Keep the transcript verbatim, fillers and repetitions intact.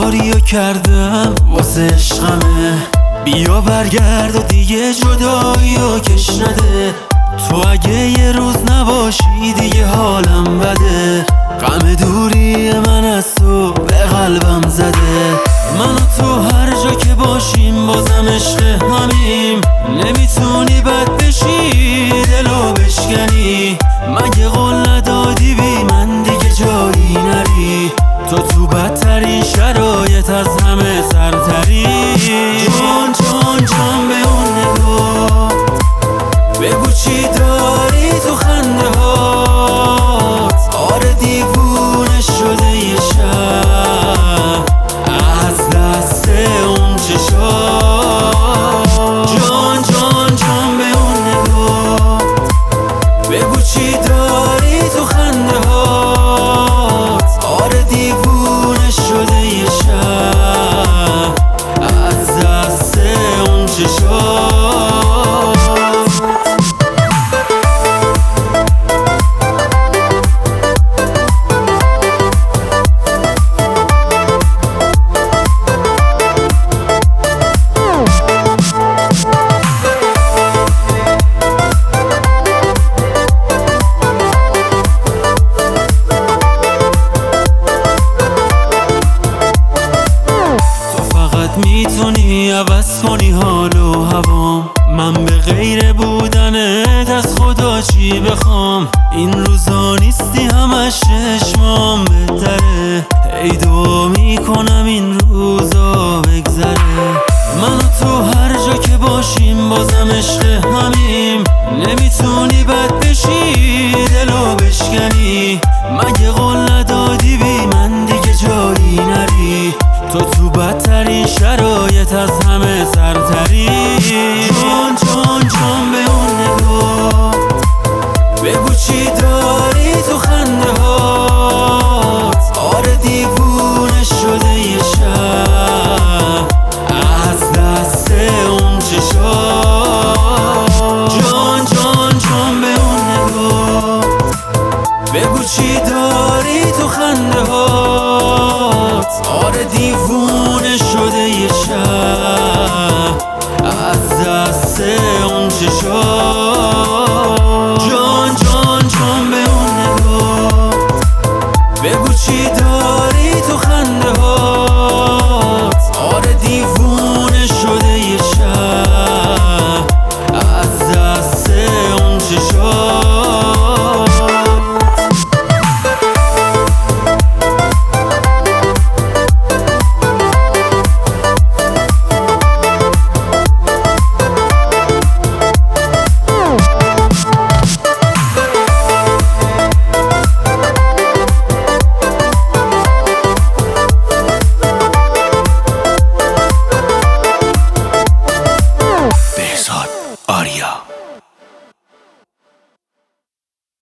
کاریو کردم واسه عشقمه. بیا برگرد و دیگه جداییو کش نده. تو اگه یه روز نباشی دیگه حالم بده. غم دوری من از تو به قلبم زده. من و تو هر جا که باشیم بازم عشق همیم. نمیتونی بد بشی دلو بشکنی. مگه قول ندادی بی من دیگه جایی نری. تو تو بدترین شرایط از همه سرتری. جان جان جان به اون نگاه بگو چی داری تو خنده هات. آره دیوونه شده یه شب از دست اون چشات. جان جان جان به اون نگاه بگو چی داری تو خنده هات. آره دیوونه شده یه شب از دست اون چشات. میتونی عوض کنی حال و هوام. من به غیر بودنت از خدا چی بخوام. این روزا نیستی همش چشمام بهتره. ای دعا میکنم این روزا بگذره. من و تو هر جا که باشیم بازم عشق همیم. نمیتونی بد بشی دلو بشکنی. مگه قول ندادی بی من دیگه جایی نری. تو تو بدترین شرایط از همه سرتری. جان جان جان به اون نگاه بگو چی داری تو خنده هات. آره دیوونه شده یه شب از دست اون چشات. جان جان جان به اون نگاه بگو چی داری تو خنده هات. آره دیوونه